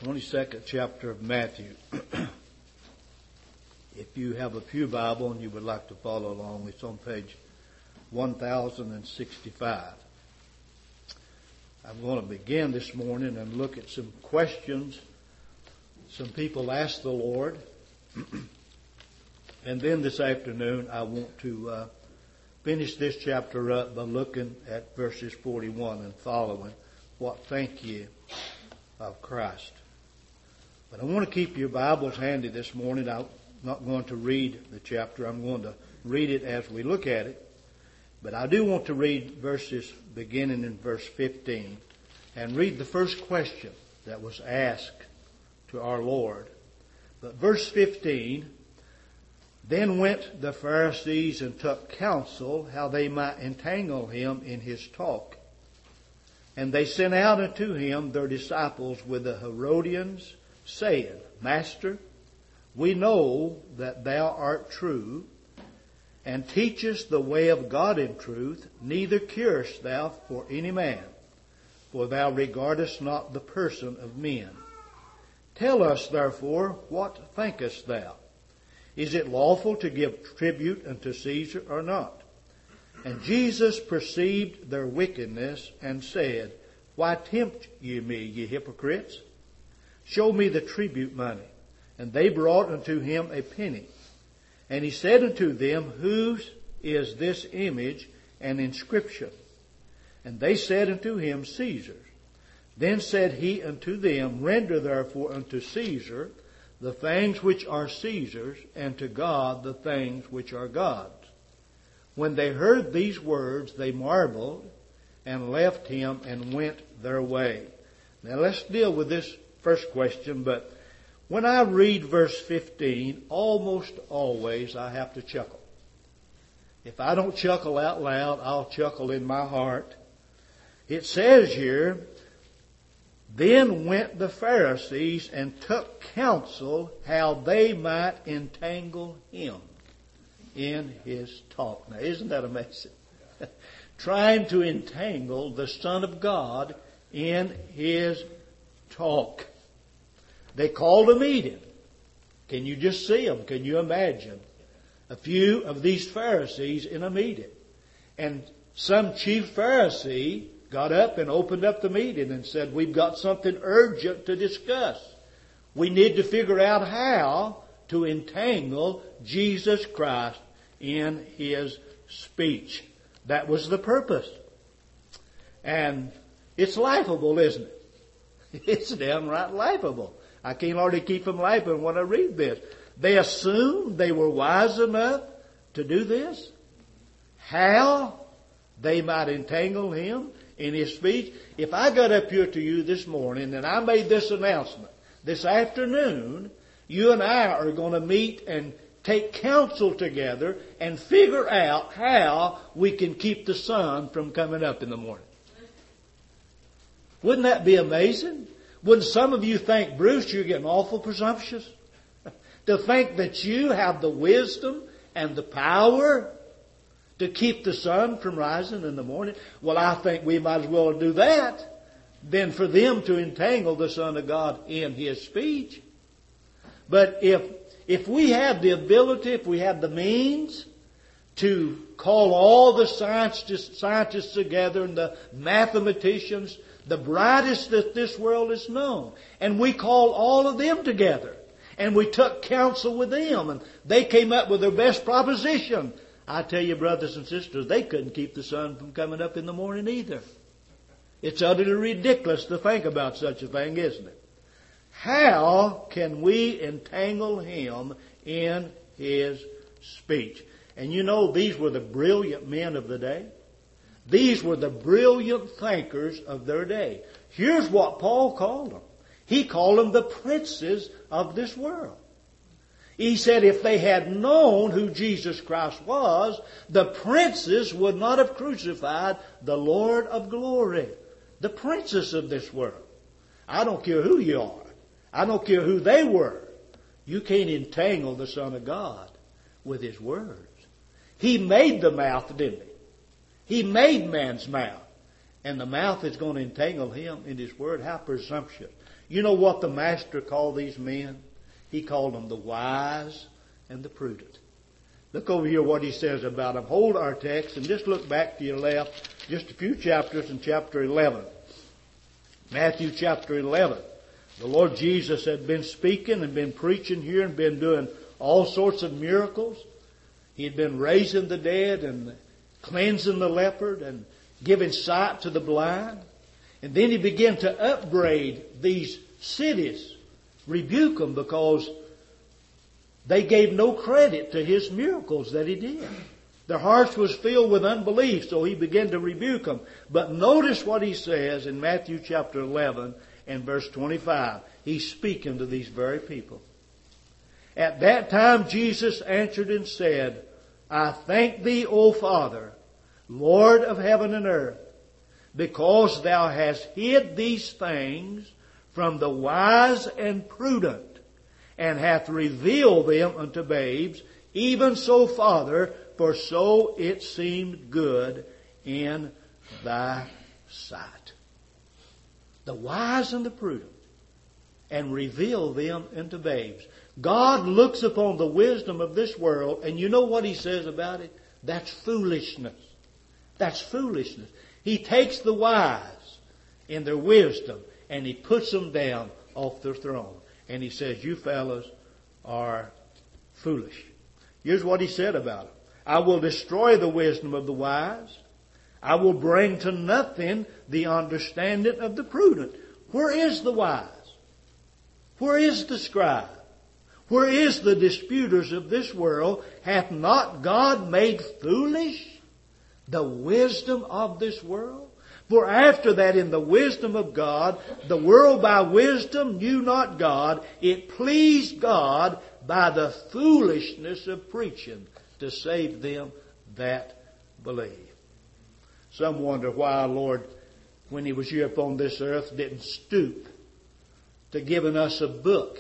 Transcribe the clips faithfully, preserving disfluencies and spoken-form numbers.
twenty-second chapter of Matthew. If you have a pew Bible and you would like to follow along, it's on page one thousand sixty-five. I'm going to begin this morning and look at some questions some people asked the Lord. And then this afternoon I want to uh, finish this chapter up by looking at verses forty-one and following. What think ye of Christ? But I want to keep your Bibles handy this morning. I'm not going to read the chapter. I'm going to read it as we look at it. But I do want to read verses beginning in verse fifteen and read the first question that was asked to our Lord. But verse fifteen, then went the Pharisees and took counsel how they might entangle him in his talk. And they sent out unto him their disciples with the Herodians, saying, Master, we know that thou art true, and teachest the way of God in truth, neither carest thou for any man, for thou regardest not the person of men. Tell us therefore, what thinkest thou? Is it lawful to give tribute unto Caesar or not? And Jesus perceived their wickedness, and said, Why tempt ye me, ye hypocrites? Show me the tribute money. And they brought unto him a penny. And he said unto them, Whose is this image and inscription? And they said unto him, Caesar's. Then said he unto them, Render therefore unto Caesar the things which are Caesar's, and to God the things which are God's. When they heard these words, they marveled, and left him and went their way. Now let's deal with this first question, but when I read verse fifteen, almost always I have to chuckle. If I don't chuckle out loud, I'll chuckle in my heart. It says here, Then went the Pharisees and took counsel how they might entangle him in his talk. Now isn't that amazing? Trying to entangle the Son of God in his talk. They called a meeting. Can you just see them? Can you imagine a few of these Pharisees in a meeting? And some chief Pharisee got up and opened up the meeting and said, We've got something urgent to discuss. We need to figure out how to entangle Jesus Christ in his speech. That was the purpose. And it's laughable, isn't it? It's downright laughable. I can't hardly keep from laughing when I read this. They assumed they were wise enough to do this. How they might entangle him in his speech. If I got up here to you this morning and I made this announcement, this afternoon, you and I are going to meet and take counsel together and figure out how we can keep the sun from coming up in the morning. Wouldn't that be amazing? Wouldn't some of you think, Bruce, you're getting awful presumptuous? To think that you have the wisdom and the power to keep the sun from rising in the morning? Well, I think we might as well do that than for them to entangle the Son of God in his speech. But if if we have the ability, if we have the means to call all the scientists, scientists together and the mathematicians, the brightest that this world has known, and we call all of them together, and we took counsel with them, and they came up with their best proposition, I tell you, brothers and sisters, they couldn't keep the sun from coming up in the morning either. It's utterly ridiculous to think about such a thing, isn't it? How can we entangle him in his speech? And you know, these were the brilliant men of the day. These were the brilliant thinkers of their day. Here's what Paul called them. He called them the princes of this world. He said if they had known who Jesus Christ was, the princes would not have crucified the Lord of glory. The princes of this world. I don't care who you are. I don't care who they were. You can't entangle the Son of God with his words. He made the mouth, didn't he? He made man's mouth. And the mouth is going to entangle him in his word. How presumptuous. You know what the Master called these men? He called them the wise and the prudent. Look over here what he says about them. Hold our text and just look back to your left just a few chapters in chapter eleven. Matthew chapter eleven. The Lord Jesus had been speaking and been preaching here and been doing all sorts of miracles. He had been raising the dead and cleansing the leopard and giving sight to the blind. And then he began to upbraid these cities, rebuke them because they gave no credit to his miracles that he did. Their hearts was filled with unbelief, so he began to rebuke them. But notice what he says in Matthew chapter eleven and verse twenty-five. He's speaking to these very people. At that time Jesus answered and said, I thank thee, O Father, Lord of heaven and earth, because thou hast hid these things from the wise and prudent, and hath revealed them unto babes. Even so, Father, for so it seemed good in thy sight. The wise and the prudent, and reveal them unto babes. God looks upon the wisdom of this world, and you know what he says about it? That's foolishness. That's foolishness. He takes the wise in their wisdom, and he puts them down off their throne. And he says, you fellas are foolish. Here's what he said about them. I will destroy the wisdom of the wise. I will bring to nothing the understanding of the prudent. Where is the wise? Where is the scribe? Where is the disputers of this world? Hath not God made foolish the wisdom of this world? For after that, in the wisdom of God, the world by wisdom knew not God. It pleased God by the foolishness of preaching to save them that believe. Some wonder why our Lord, when he was here upon this earth, didn't stoop to giving us a book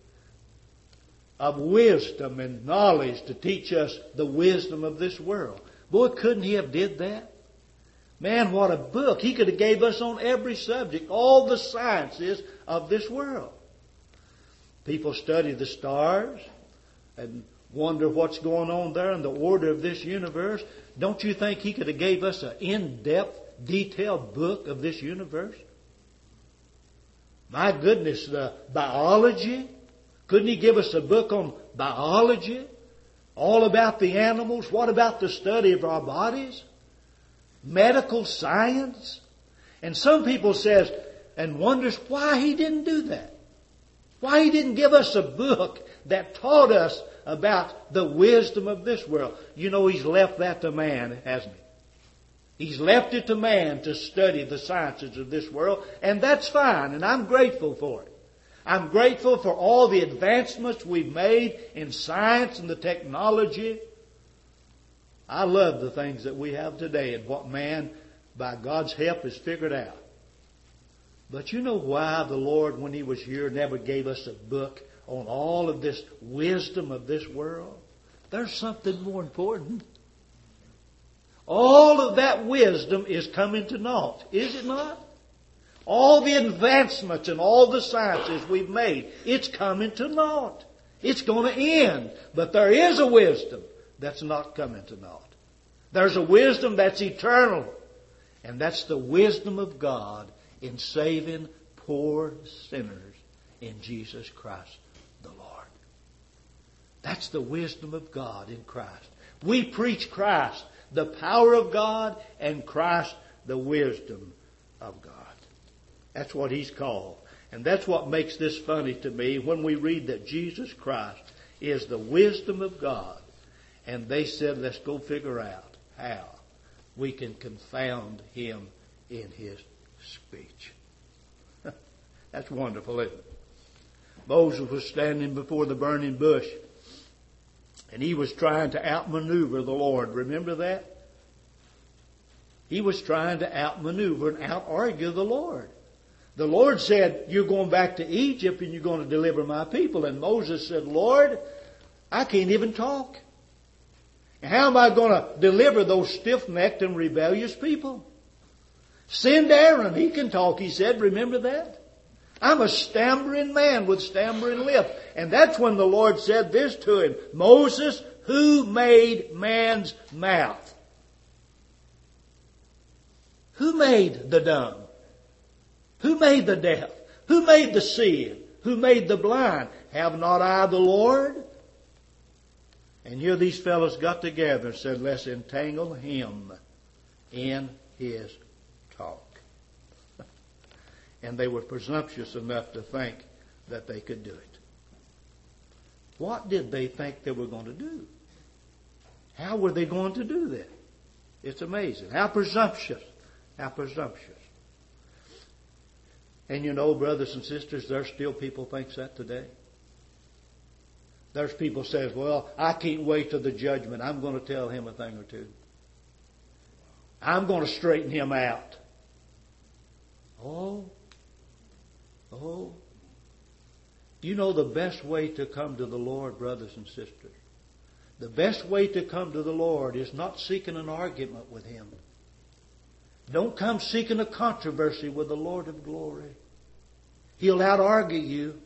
of wisdom and knowledge to teach us the wisdom of this world. Boy, couldn't he have did that? Man, what a book. He could have gave us on every subject, all the sciences of this world. People study the stars and wonder what's going on there in the order of this universe. Don't you think he could have gave us an in-depth, detailed book of this universe? My goodness, the biology. Couldn't he give us a book on biology? All about the animals. What about the study of our bodies? Medical science. And some people says and wonders why he didn't do that. Why he didn't give us a book that taught us about the wisdom of this world. You know, he's left that to man, hasn't he? He's left it to man to study the sciences of this world, and that's fine, and I'm grateful for it. I'm grateful for all the advancements we've made in science and the technology. I love the things that we have today and what man, by God's help, has figured out. But you know why the Lord, when he was here, never gave us a book on all of this wisdom of this world? There's something more important. All of that wisdom is coming to naught, is it not? All the advancements and all the sciences we've made, it's coming to naught. It's going to end. But there is a wisdom that's not coming to naught. There's a wisdom that's eternal. And that's the wisdom of God in saving poor sinners in Jesus Christ the Lord. That's the wisdom of God in Christ. We preach Christ, the power of God, and Christ, the wisdom of God. That's what he's called. And that's what makes this funny to me when we read that Jesus Christ is the wisdom of God. And they said, let's go figure out how we can confound him in his speech. That's wonderful, isn't it? Moses was standing before the burning bush, and he was trying to outmaneuver the Lord. Remember that? He was trying to outmaneuver and out-argue the Lord. The Lord said, you're going back to Egypt and you're going to deliver my people. And Moses said, Lord, I can't even talk. How am I going to deliver those stiff-necked and rebellious people? Send Aaron. He can talk, he said. Remember that? I'm a stammering man with stammering lips. And that's when the Lord said this to him, Moses, who made man's mouth? Who made the dumb? Who made the deaf? Who made the seeing? Who made the blind? Have not I the Lord? And here these fellows got together and said, let's entangle him in his talk. And they were presumptuous enough to think that they could do it. What did they think they were going to do? How were they going to do that? It's amazing. How presumptuous. How presumptuous. And you know, brothers and sisters, there's still people think that today. There's people says, well, I can't wait till the judgment. I'm going to tell him a thing or two. I'm going to straighten him out. Oh, oh. You know the best way to come to the Lord, brothers and sisters? The best way to come to the Lord is not seeking an argument with Him. Don't come seeking a controversy with the Lord of glory. He'll out-argue you.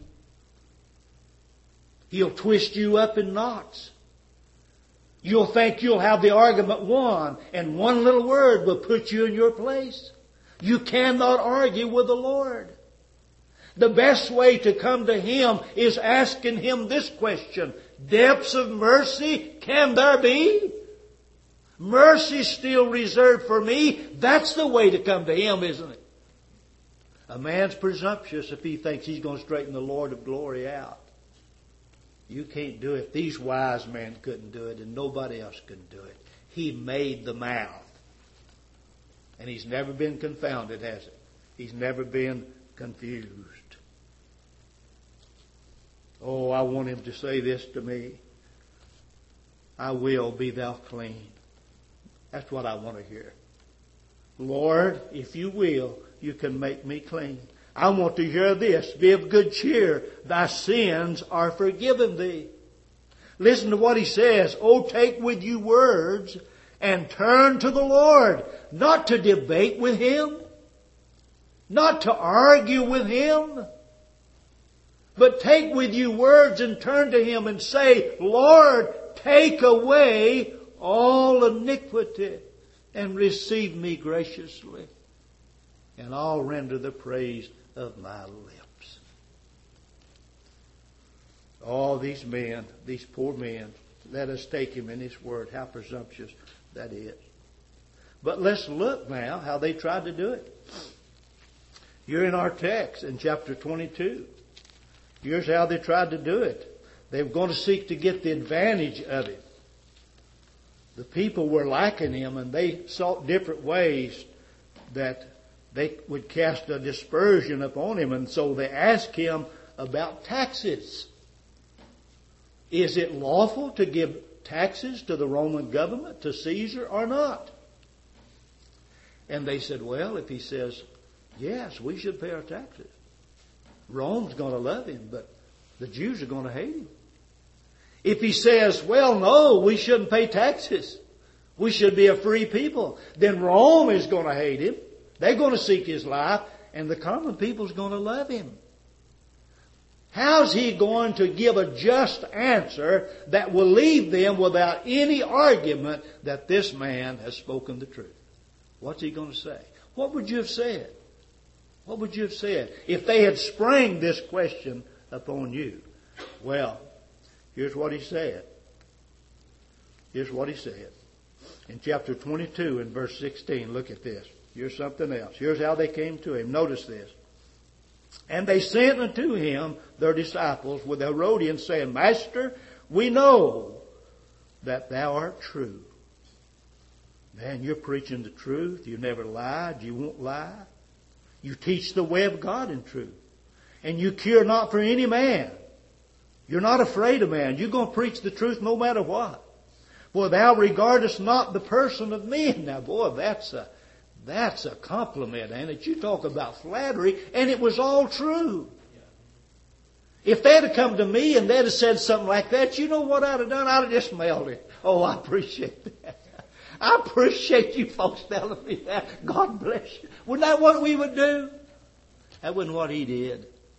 He'll twist you up in knots. You'll think you'll have the argument won, and one little word will put you in your place. You cannot argue with the Lord. The best way to come to Him is asking Him this question. Depths of mercy can there be? Mercy still reserved for me? That's the way to come to Him, isn't it? A man's presumptuous if he thinks he's going to straighten the Lord of glory out. You can't do it. These wise men couldn't do it, and nobody else could do it. He made the mouth. And He's never been confounded, has it? He's never been confused. Oh, I want Him to say this to me. I will be thou clean. That's what I want to hear. Lord, if you will, you can make me clean. I want to hear this. Be of good cheer. Thy sins are forgiven thee. Listen to what He says. Oh, take with you words and turn to the Lord. Not to debate with Him. Not to argue with Him. But take with you words and turn to Him and say, Lord, take away all iniquity and receive me graciously. And I'll render the praise of my lips. All these men, these poor men, let us take Him in His word. How presumptuous that is. But let's look now how they tried to do it. You're in our text in chapter twenty-two. Here's how they tried to do it. They were going to seek to get the advantage of Him. The people were liking Him, and they sought different ways that they would cast a dispersion upon Him. And so they asked Him about taxes. Is it lawful to give taxes to the Roman government, to Caesar, or not? And they said, well, if He says, yes, we should pay our taxes, Rome's going to love Him, but the Jews are going to hate Him. If He says, well, no, we shouldn't pay taxes, we should be a free people, then Rome is going to hate Him. They're going to seek His life, and the common people's going to love Him. How's He going to give a just answer that will leave them without any argument that this man has spoken the truth? What's He going to say? What would you have said? What would you have said if they had sprung this question upon you? Well, here's what He said. Here's what He said. In chapter twenty-two and verse sixteen, look at this. Here's something else. Here's how they came to Him. Notice this. And they sent unto Him their disciples with Herodians, saying, Master, we know that Thou art true. Man, you're preaching the truth. You never lied. You won't lie. You teach the way of God in truth. And you care not for any man. You're not afraid of man. You're going to preach the truth no matter what. For thou regardest not the person of men. Now, boy, that's a, that's a compliment, ain't it? You talk about flattery, and it was all true. If they'd have come to me and they'd have said something like that, you know what I'd have done? I'd have just mailed it. Oh, I appreciate that. I appreciate you folks telling me that. God bless you. Wasn't that what we would do? That wasn't what He did.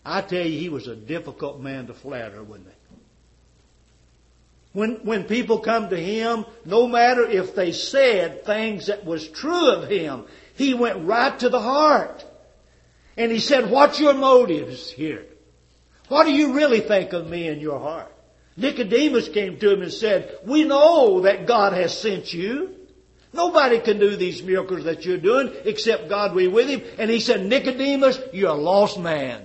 I tell you, he was a difficult man to flatter, wasn't he? When, when people come to him, no matter if they said things that was true of him, he went right to the heart. And he said, what's your motives here? What do you really think of me in your heart? Nicodemus came to him and said, we know that God has sent you. Nobody can do these miracles that you're doing except God be with him. And he said, Nicodemus, you're a lost man.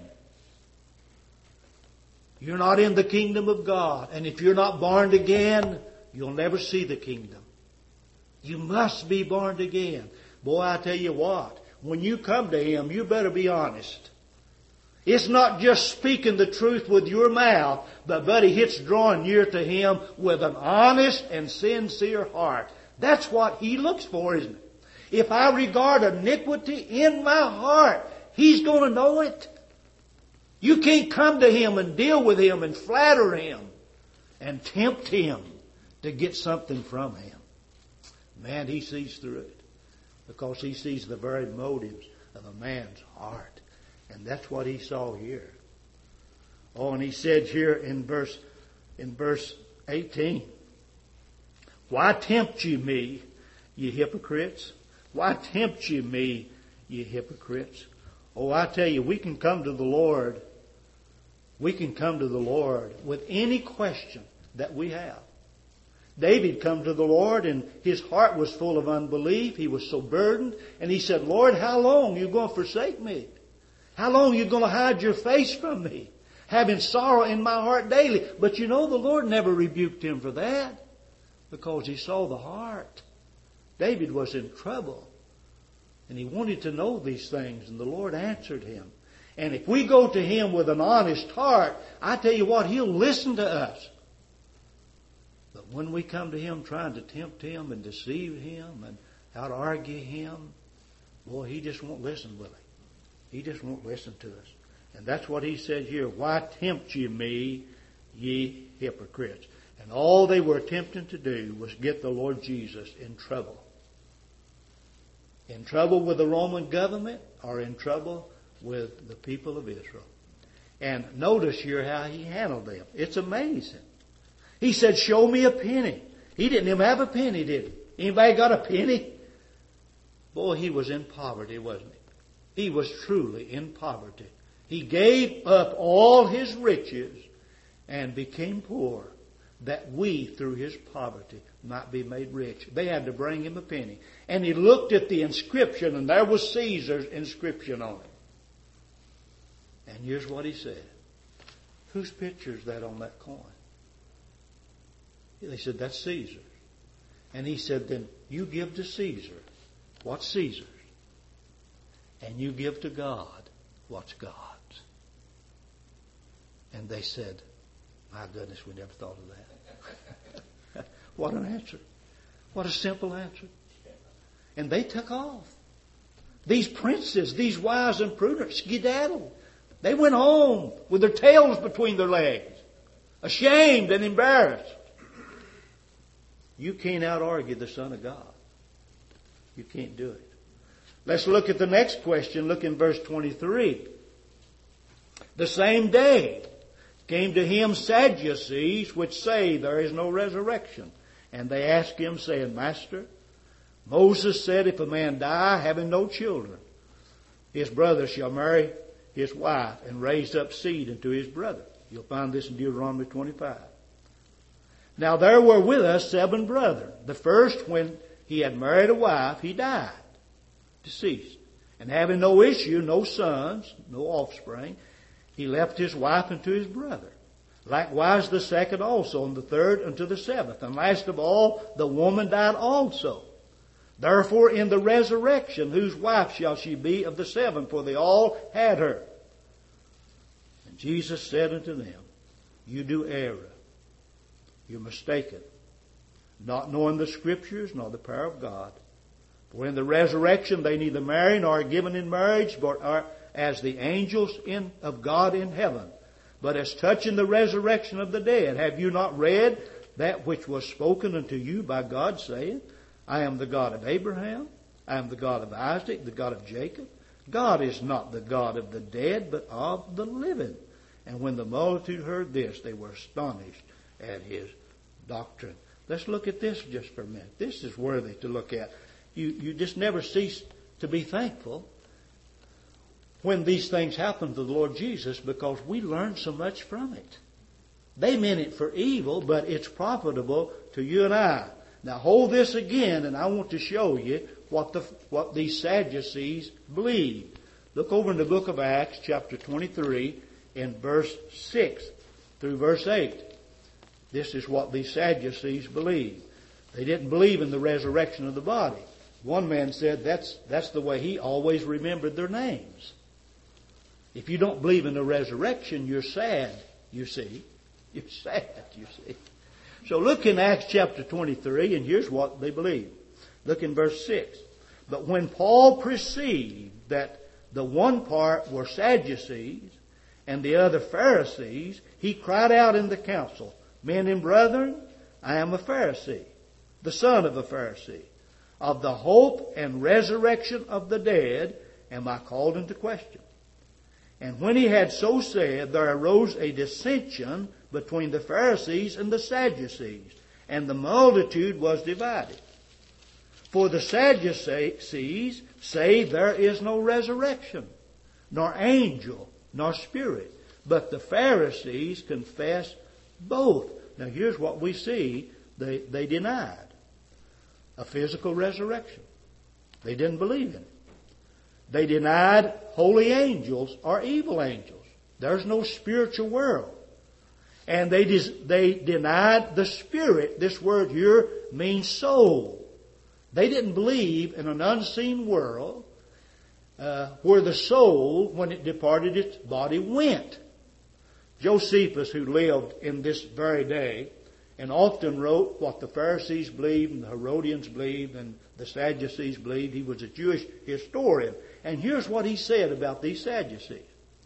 You're not in the kingdom of God. And if you're not born again, you'll never see the kingdom. You must be born again. Boy, I tell you what, when you come to him, you better be honest. It's not just speaking the truth with your mouth, but buddy, it's drawing near to him with an honest and sincere heart. That's what he looks for, isn't it? If I regard iniquity in my heart, he's going to know it. You can't come to him and deal with him and flatter him and tempt him to get something from him. Man, he sees through it because he sees the very motives of a man's heart. And that's what he saw here. Oh, and he said here in verse, in verse eighteen, why tempt you me, ye hypocrites? Why tempt you me, ye hypocrites? Oh, I tell you, we can come to the Lord. We can come to the Lord with any question that we have. David come to the Lord and his heart was full of unbelief. He was so burdened. And he said, Lord, how long are you going to forsake me? How long are you going to hide your face from me? Having sorrow in my heart daily. But you know, the Lord never rebuked him for that because he saw the heart. David was in trouble. And he wanted to know these things. And the Lord answered him. And if we go to him with an honest heart, I tell you what, he'll listen to us. But when we come to him trying to tempt him and deceive him and out argue him, boy, he just won't listen, will he? He just won't listen to us. And that's what he said here. Why tempt ye me, ye hypocrites? And all they were attempting to do was get the Lord Jesus in trouble. In trouble with the Roman government or in trouble with the people of Israel. And notice here how he handled them. It's amazing. He said, show me a penny. He didn't even have a penny, did he? Anybody got a penny? Boy, he was in poverty, wasn't he? He was truly in poverty. He gave up all his riches and became poor that we, through his poverty, might be made rich. They had to bring him a penny. And he looked at the inscription, and there was Caesar's inscription on it. And here's what he said. Whose picture is that on that coin? They said, that's Caesar's. And he said, then you give to Caesar what's Caesar's. And you give to God what's God's. And they said, my goodness, we never thought of that. What an answer. What a simple answer. And they took off. These princes, these wise and prudent, skedaddled. They went home with their tails between their legs, ashamed and embarrassed. You can't out-argue the Son of God. You can't do it. Let's look at the next question. Look in verse twenty-three. The same day came to him Sadducees, which say there is no resurrection. And they asked him, saying, Master, Moses said, if a man die having no children, his brother shall marry his wife and raise up seed unto his brother. You'll find this in Deuteronomy twenty-five. Now there were with us seven brethren. The first, when he had married a wife, he died, deceased. And having no issue, no sons, no offspring, he left his wife unto his brother. Likewise the second also, and the third unto the seventh. And last of all, the woman died also. Therefore in the resurrection, whose wife shall she be of the seven? For they all had her. And Jesus said unto them, you do err. You're mistaken, not knowing the Scriptures nor the power of God. For in the resurrection they neither marry nor are given in marriage, but are as the angels in, of God in heaven. But as touching the resurrection of the dead, have you not read that which was spoken unto you by God, saying, I am the God of Abraham, I am the God of Isaac, the God of Jacob. God is not the God of the dead, but of the living. And when the multitude heard this, they were astonished at his doctrine. Let's look at this just for a minute. This is worthy to look at. You, you just never cease to be thankful when these things happen to the Lord Jesus, because we learn so much from it. They meant it for evil, but it's profitable to you and I. Now hold this again, and I want to show you what the what these Sadducees believed. Look over in the book of Acts, chapter twenty-three, in verse six through verse eight. This is what these Sadducees believed. They didn't believe in the resurrection of the body. One man said that's that's the way he always remembered their names. If you don't believe in the resurrection, you're sad, you see. You're sad, you see. So look in Acts chapter twenty-three, and here's what they believed. Look in verse six. But when Paul perceived that the one part were Sadducees and the other Pharisees, he cried out in the council, Men and brethren, I am a Pharisee, the son of a Pharisee. Of the hope and resurrection of the dead am I called into question. And when he had so said, there arose a dissension between the Pharisees and the Sadducees, and the multitude was divided. For the Sadducees say there is no resurrection, nor angel, nor spirit, but the Pharisees confess both. Now here's what we see. They, they denied a physical resurrection. They didn't believe in it. They denied holy angels or evil angels. There's no spiritual world. And they, they denied the spirit. This word here means soul. They didn't believe in an unseen world uh, where the soul, when it departed its body, went. Josephus, who lived in this very day, and often wrote what the Pharisees believed and the Herodians believed and the Sadducees believed. He was a Jewish historian. And here's what he said about these Sadducees.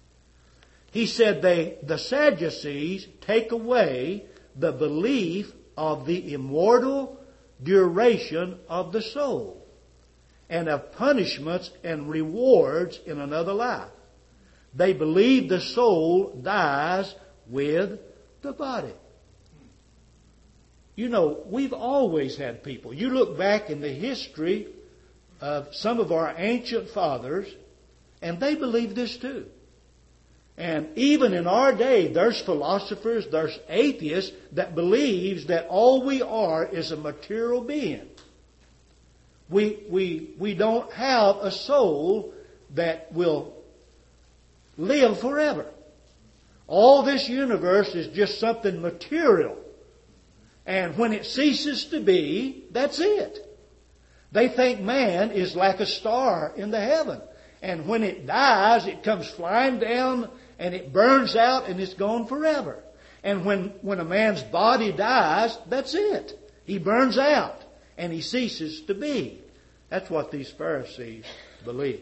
He said they, the Sadducees take away the belief of the immortal duration of the soul and of punishments and rewards in another life. They believe the soul dies with the body. You know, we've always had people. You look back in the history of some of our ancient fathers, and they believe this too. And even in our day, there's philosophers, there's atheists that believes that all we are is a material being. We, we, we don't have a soul that will live forever. All this universe is just something material. And when it ceases to be, that's it. They think man is like a star in the heaven. And when it dies, it comes flying down and it burns out and it's gone forever. And when, when a man's body dies, that's it. He burns out and he ceases to be. That's what these Pharisees believe.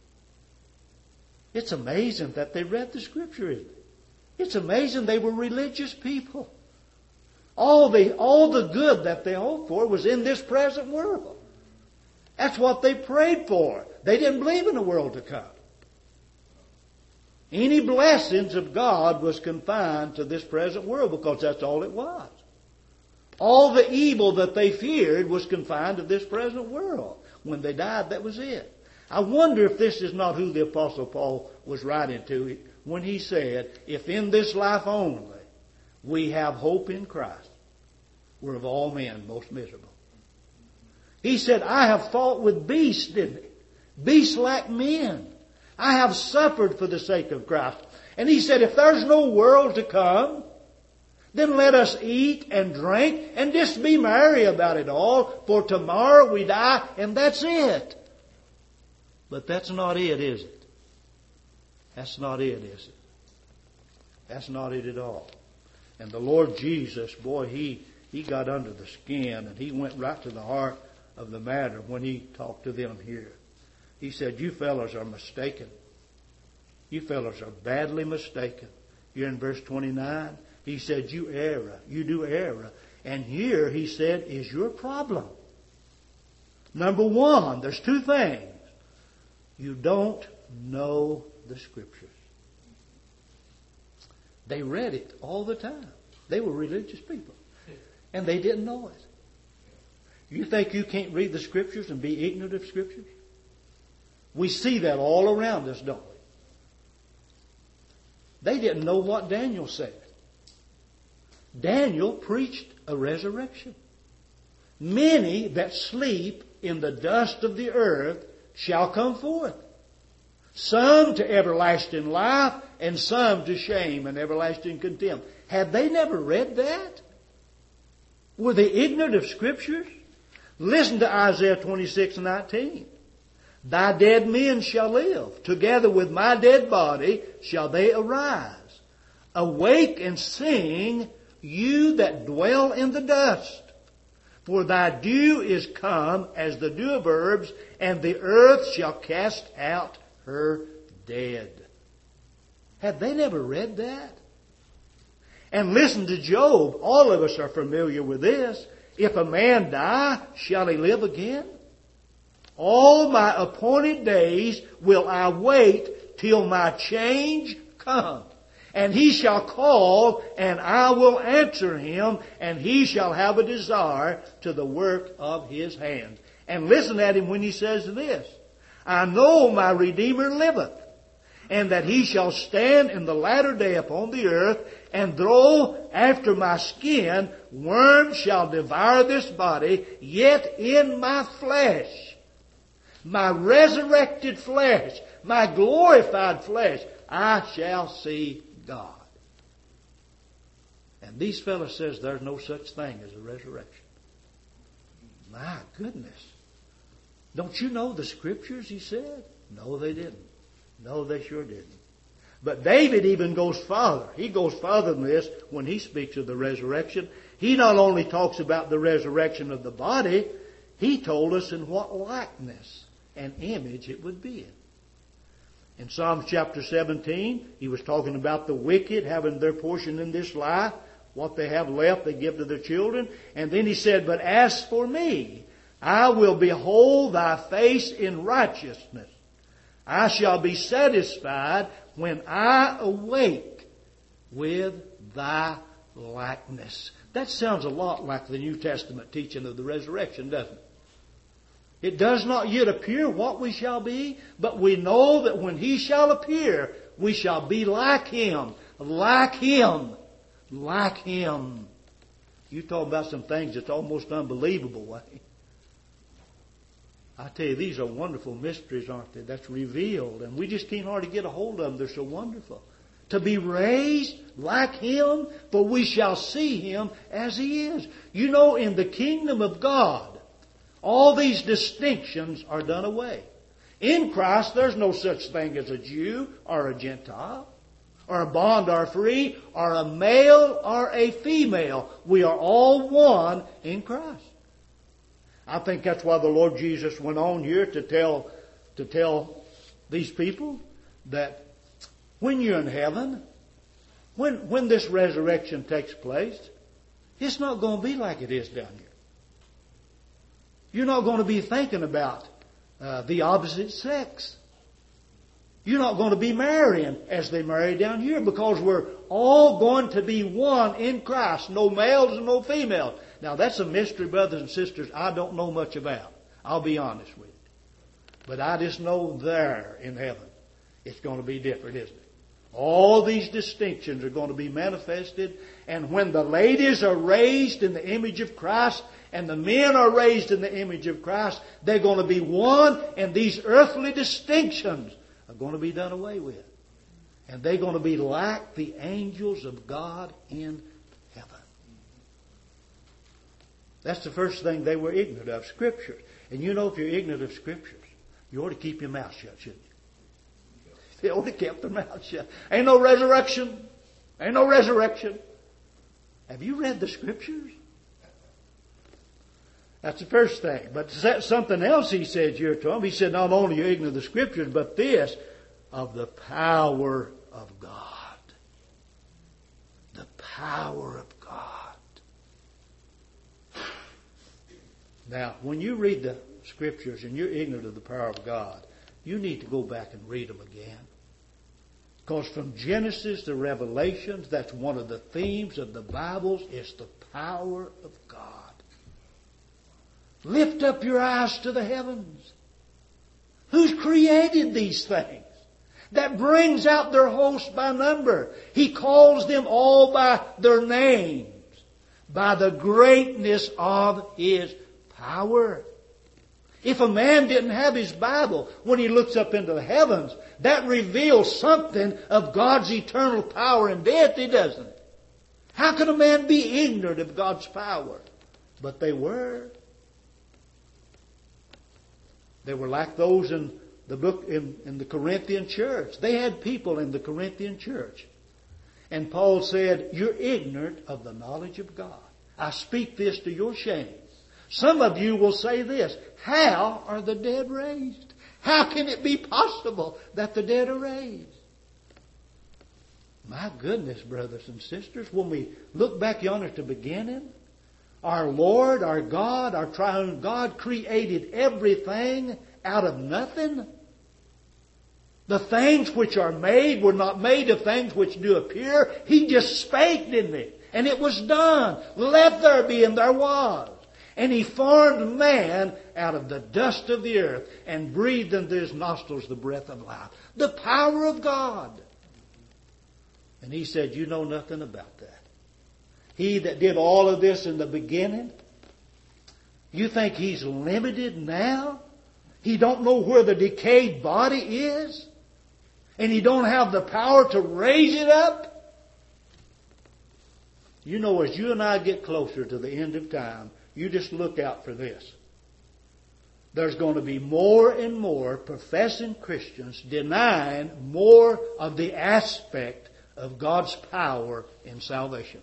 It's amazing that they read the Scripture, isn't it? It's amazing they were religious people. All the, all the good that they hoped for was in this present world. That's what they prayed for. They didn't believe in the world to come. Any blessings of God was confined to this present world because that's all it was. All the evil that they feared was confined to this present world. When they died, that was it. I wonder if this is not who the Apostle Paul was writing to when he said, if in this life only we have hope in Christ, we're of all men most miserable. He said, I have fought with beasts, didn't he? Beasts like men. I have suffered for the sake of Christ. And he said, if there's no world to come, then let us eat and drink and just be merry about it all. For tomorrow we die and that's it. But that's not it, is it? That's not it, is it? That's not it at all. And the Lord Jesus, boy, He, he got under the skin and He went right to the heart of the matter when He talked to them here. He said, you fellows are mistaken. You fellows are badly mistaken. Here in verse twenty-nine, He said, you err. You do err. And here, He said, is your problem. Number one, there's two things. You don't know the Scriptures. They read it all the time. They were religious people. And they didn't know it. You think you can't read the Scriptures and be ignorant of Scriptures? We see that all around us, don't we? They didn't know what Daniel said. Daniel preached a resurrection. Many that sleep in the dust of the earth shall come forth. Some to everlasting life, and some to shame and everlasting contempt. Had they never read that? Were they ignorant of Scriptures? Listen to Isaiah twenty-six and nineteen. Thy dead men shall live. Together with my dead body shall they arise. Awake and sing, you that dwell in the dust. For thy dew is come as the dew of herbs, and the earth shall cast out her dead. Have they never read that? And listen to Job. All of us are familiar with this. If a man die, shall he live again? All my appointed days will I wait till my change come. And he shall call, and I will answer him, and he shall have a desire to the work of his hands. And listen at him when he says this. I know my Redeemer liveth, and that he shall stand in the latter day upon the earth, and though after my skin worms shall devour this body, yet in my flesh, my resurrected flesh, my glorified flesh, I shall see God. And these fellows says there's no such thing as a resurrection. My goodness. Don't you know the Scriptures, he said? No, they didn't. No, they sure didn't. But David even goes farther. He goes farther than this when he speaks of the resurrection. He not only talks about the resurrection of the body, he told us in what likeness and image it would be in. In Psalms chapter seventeen, he was talking about the wicked having their portion in this life. What they have left, they give to their children. And then he said, but as for me, I will behold thy face in righteousness. I shall be satisfied when I awake with thy likeness. That sounds a lot like the New Testament teaching of the resurrection, doesn't it? It does not yet appear what we shall be, but we know that when he shall appear, we shall be like him, like him, like him. You talk about some things that's almost unbelievable, way. I tell you, these are wonderful mysteries, aren't they? That's revealed, and we just can't hardly get a hold of them. They're so wonderful. To be raised like him, for we shall see him as he is. You know, in the kingdom of God, all these distinctions are done away. In Christ, there's no such thing as a Jew or a Gentile, or a bond or free, or a male or a female. We are all one in Christ. I think that's why the Lord Jesus went on here to tell, to tell these people that when you're in heaven, when, when this resurrection takes place, it's not going to be like it is down here. You're not going to be thinking about uh, the opposite sex. You're not going to be marrying as they marry down here, because we're all going to be one in Christ. No males and no females. Now that's a mystery, brothers and sisters, I don't know much about. I'll be honest with you. But I just know there in heaven it's going to be different, isn't it? All these distinctions are going to be manifested. And when the ladies are raised in the image of Christ and the men are raised in the image of Christ, they're going to be one, and these earthly distinctions are going to be done away with. And they're going to be like the angels of God in heaven. That's the first thing they were ignorant of, Scriptures. And you know, if you're ignorant of Scriptures, you ought to keep your mouth shut, shouldn't you? They ought to keep their mouth shut. Ain't no resurrection. Ain't no resurrection. Have you read the Scriptures? That's the first thing. But something else he said here to them. He said, not only are you ignorant of the Scriptures, but this, of the power of God. The power of God. Now, when you read the Scriptures and you're ignorant of the power of God, you need to go back and read them again. Because from Genesis to Revelations, that's one of the themes of the Bible, is the power of God. Lift up your eyes to the heavens. Who's created these things? That brings out their host by number. He calls them all by their names, by the greatness of His power. If a man didn't have his Bible, when he looks up into the heavens, that reveals something of God's eternal power and deity, doesn't it? How can a man be ignorant of God's power? But they were. They were like those in the book in, in the Corinthian church. They had people in the Corinthian church. And Paul said, you're ignorant of the knowledge of God. I speak this to your shame. Some of you will say this, how are the dead raised? How can it be possible that the dead are raised? My goodness, brothers and sisters, when we look back yonder at the beginning, our Lord, our God, our triune God created everything out of nothing. The things which are made were not made of things which do appear. He just spake, didn't He? And it was done. Let there be, and there was. And He formed man out of the dust of the earth and breathed into his nostrils the breath of life. The power of God. And He said, you know nothing about that. He that did all of this in the beginning, you think He's limited now? He don't know where the decayed body is? And He don't have the power to raise it up? You know, as you and I get closer to the end of time, you just look out for this. There's going to be more and more professing Christians denying more of the aspect of God's power in salvation.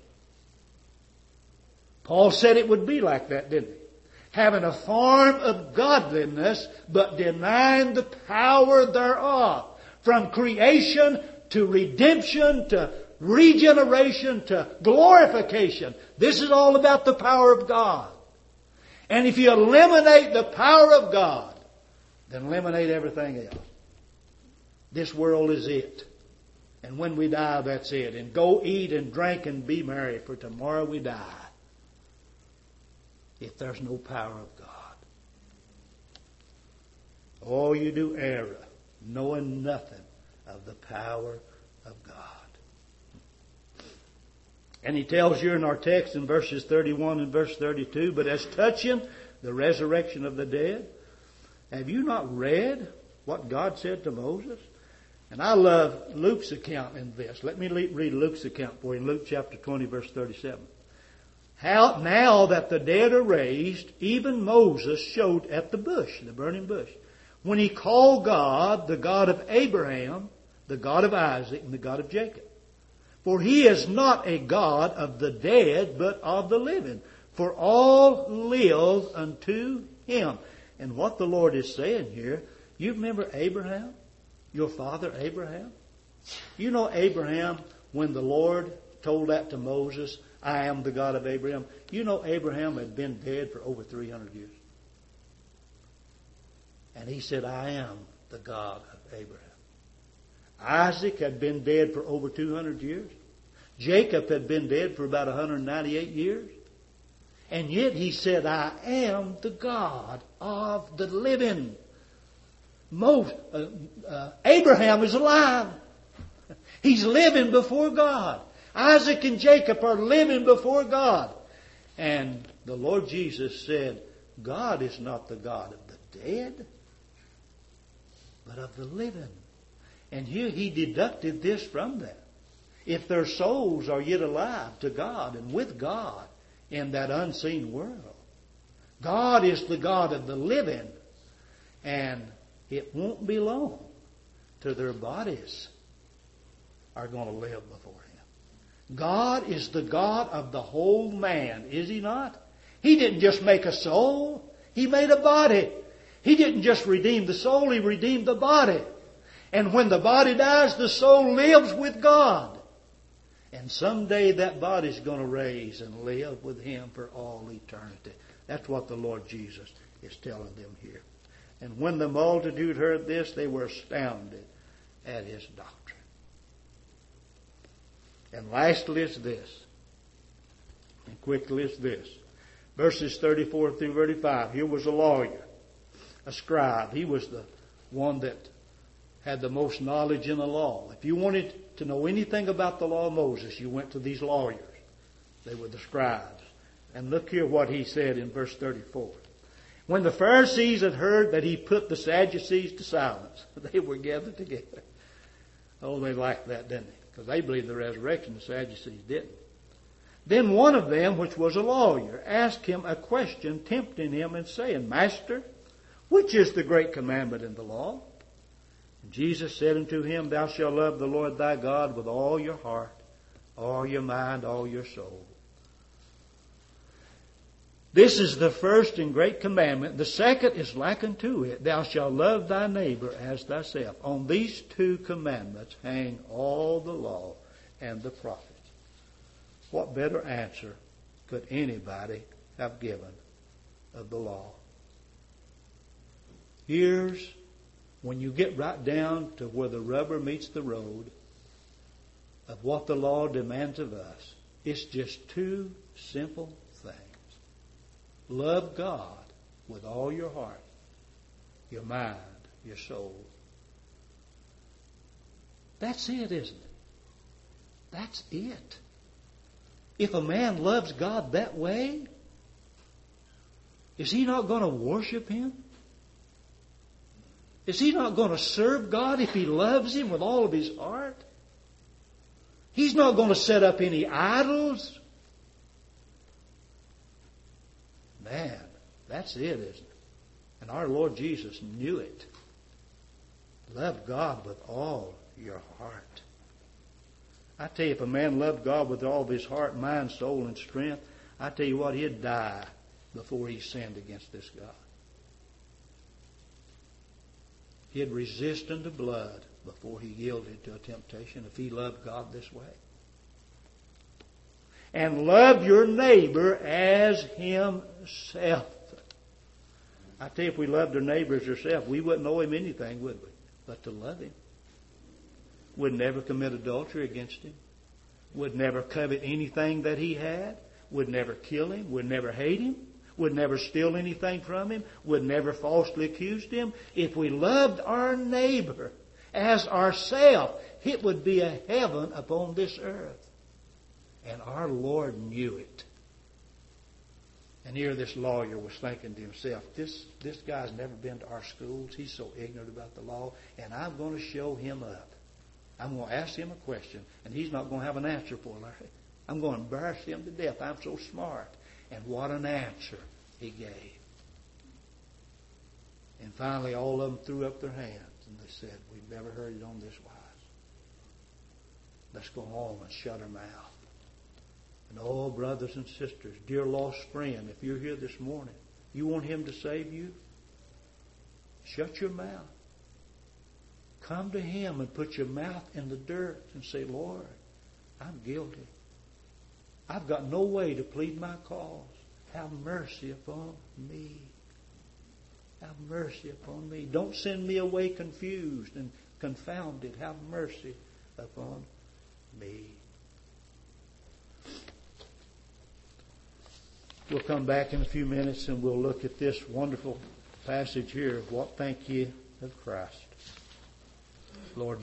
Paul said it would be like that, didn't he? Having a form of godliness, but denying the power thereof. From creation to redemption to regeneration to glorification. This is all about the power of God. And if you eliminate the power of God, then eliminate everything else. This world is it. And when we die, that's it. And go eat and drink and be merry, for tomorrow we die. If there's no power of God. Oh, you do err, knowing nothing of the power of God. And he tells you in our text in verses thirty-one and verse thirty-two, but as touching the resurrection of the dead, have you not read what God said to Moses? And I love Luke's account in this. Let me read Luke's account for you in Luke chapter twenty, verse thirty-seven. How now that the dead are raised, even Moses showed at the bush, the burning bush, when he called God, the God of Abraham, the God of Isaac, and the God of Jacob. For He is not a God of the dead, but of the living. For all live unto Him. And what the Lord is saying here, you remember Abraham? Your father Abraham? You know Abraham, when the Lord told that to Moses, I am the God of Abraham. You know Abraham had been dead for over three hundred years. And he said, I am the God of Abraham. Isaac had been dead for over two hundred years. Jacob had been dead for about one hundred ninety-eight years. And yet he said, I am the God of the living. Most, uh, uh, Abraham is alive. He's living before God. Isaac and Jacob are living before God. And the Lord Jesus said, God is not the God of the dead, but of the living. And here he deducted this from that. If their souls are yet alive to God and with God in that unseen world, God is the God of the living. And it won't be long till their bodies are going to live before Him. God is the God of the whole man, is He not? He didn't just make a soul. He made a body. He didn't just redeem the soul. He redeemed the body. And when the body dies, the soul lives with God. And someday that body's going to raise and live with Him for all eternity. That's what the Lord Jesus is telling them here. And when the multitude heard this, they were astounded at his doctrine. And lastly is this, and quickly is this. Verses thirty-four through thirty-five. Here was a lawyer, a scribe. He was the one that had the most knowledge in the law. If you wanted to know anything about the law of Moses, you went to these lawyers. They were the scribes. And look here what he said in verse thirty-four. When the Pharisees had heard that he put the Sadducees to silence, they were gathered together. Oh, they liked that, didn't they? Because they believed the resurrection, the Sadducees didn't. Then one of them, which was a lawyer, asked him a question, tempting him and saying, Master, which is the great commandment in the law? And Jesus said unto him, Thou shalt love the Lord thy God with all your heart, all your mind, all your soul. This is the first and great commandment. The second is like unto it. Thou shalt love thy neighbor as thyself. On these two commandments hang all the law and the prophets. What better answer could anybody have given of the law? Here's when you get right down to where the rubber meets the road of what the law demands of us. It's just two simple things. Love God with all your heart, your mind, your soul. That's it, isn't it? That's it. If a man loves God that way, is he not going to worship Him? Is he not going to serve God if he loves Him with all of his heart? He's not going to set up any idols. Man, that's it, isn't it? And our Lord Jesus knew it. Love God with all your heart. I tell you, if a man loved God with all of his heart, mind, soul, and strength, I tell you what, he'd die before he sinned against this God. He'd resist unto blood before he yielded to a temptation if he loved God this way. And love your neighbor as himself. I tell you, if we loved our neighbor as ourselves, we wouldn't owe him anything, would we? But to love him. Would never commit adultery against him. Would never covet anything that he had. Would never kill him. Would never hate him. Would never steal anything from him. Would never falsely accuse him. If we loved our neighbor as ourselves, it would be a heaven upon this earth. And our Lord knew it. And here this lawyer was thinking to himself, this, this guy's never been to our schools. He's so ignorant about the law. And I'm going to show him up. I'm going to ask him a question, and he's not going to have an answer for it. I'm going to embarrass him to death. I'm so smart. And what an answer he gave. And finally, all of them threw up their hands, and they said, we've never heard it on this wise. Let's go home and shut our mouth. And oh, brothers and sisters, dear lost friend, if you're here this morning, you want Him to save you? Shut your mouth. Come to Him and put your mouth in the dirt and say, Lord, I'm guilty. I've got no way to plead my cause. Have mercy upon me. Have mercy upon me. Don't send me away confused and confounded. Have mercy upon me. We'll come back in a few minutes and we'll look at this wonderful passage here. What think ye of Christ? Lord,